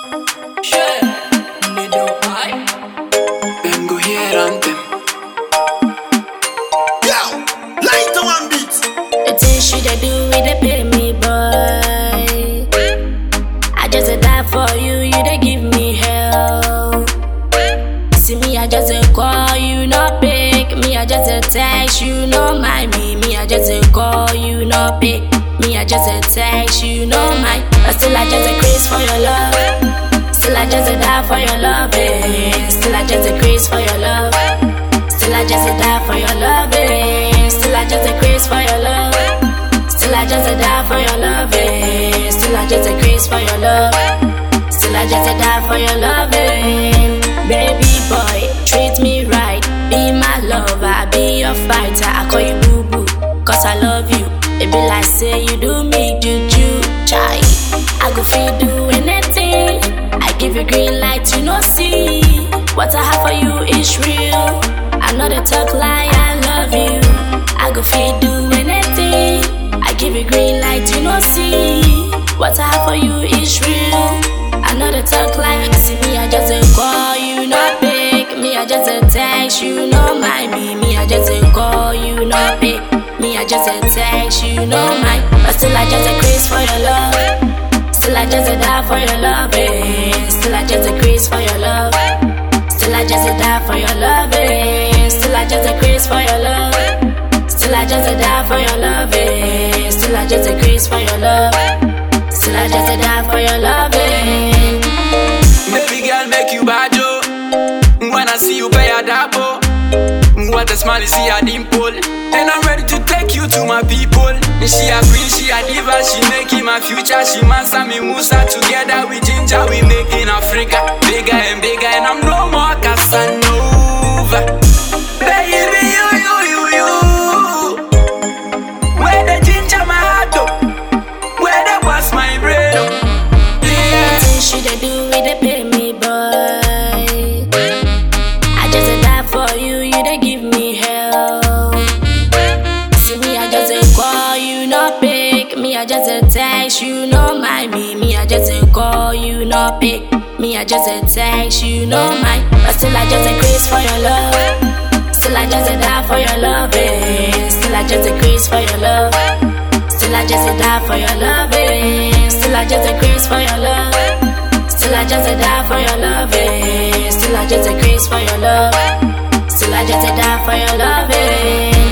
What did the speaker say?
Yeah, me do I. Them go hear anthem. Yo, light to one beat. The things she dey do, we dey pay me, boy. I just dey die for you, you dey give me hell. See me, I just dey call you, no pick. Me, I just dey text you, no mind me. Me, I just dey call you, no pick. Me, I just dey text you, no mind. But still, I just dey craze for your love. Still, I just dey die for your love. Still, I just dey craze for your love. Still, I just dey die for your love. Still, I just dey craze for your love. Still, I just dey die for your love. Still, I just dey craze for your love. Still, I just dey die for your love. Baby boy, treat me right. Be my lover, be your fighter. I call you boo boo, cause I love you. It be like say you do me juju, chai. I go feel do anything. I give you green light, you know see. What I have for you is real. I know they talk like I love you. I go feel do anything. I give you green light, you know see. What I have for you is real. I know they talk like see me, I just a call you, not pick. Me, I just a text you, no mind me. Me, I just a call you, not pick. Me, I just a text you, no mind. But still, I just a craze for your love. Still, I just a die for your love. Still, I just a craze for your love. Still, I just a die for your love. Still, I just a craze for your love. Still, I just a die for your love. Still, I just a craze for your love. Still, I just a die for your love. Baby girl, make you bad, yo. When I see you, pay a double. What a smile, see a dimple. And I'm ready to take you to my people. She a queen, she a diva, she making my future. She Mansa, me Musa, together with Ginger, we making Africa bigger and bigger. And I'm no more Casanova. Baby, you. Where the ginger, my heart, oh. Where the was my brain, oh. Yeah. She dey do it, they pay me, boy. I just dey die for you, you dey give me hell. See me, I just dey call you, no pick. Me, I just dey text you, no mind me. Me, I just dey call you, no pick. Me, I just dey text you, no mind. But still, I just dey craze for your love. Still, I just dey die for your love. Still, I just dey craze for your love. Still, I just dey die for your love. Still, I just dey craze for your love. Still, I just a die for your love. Still, I just a craze for your love. Still, I just a die for your love.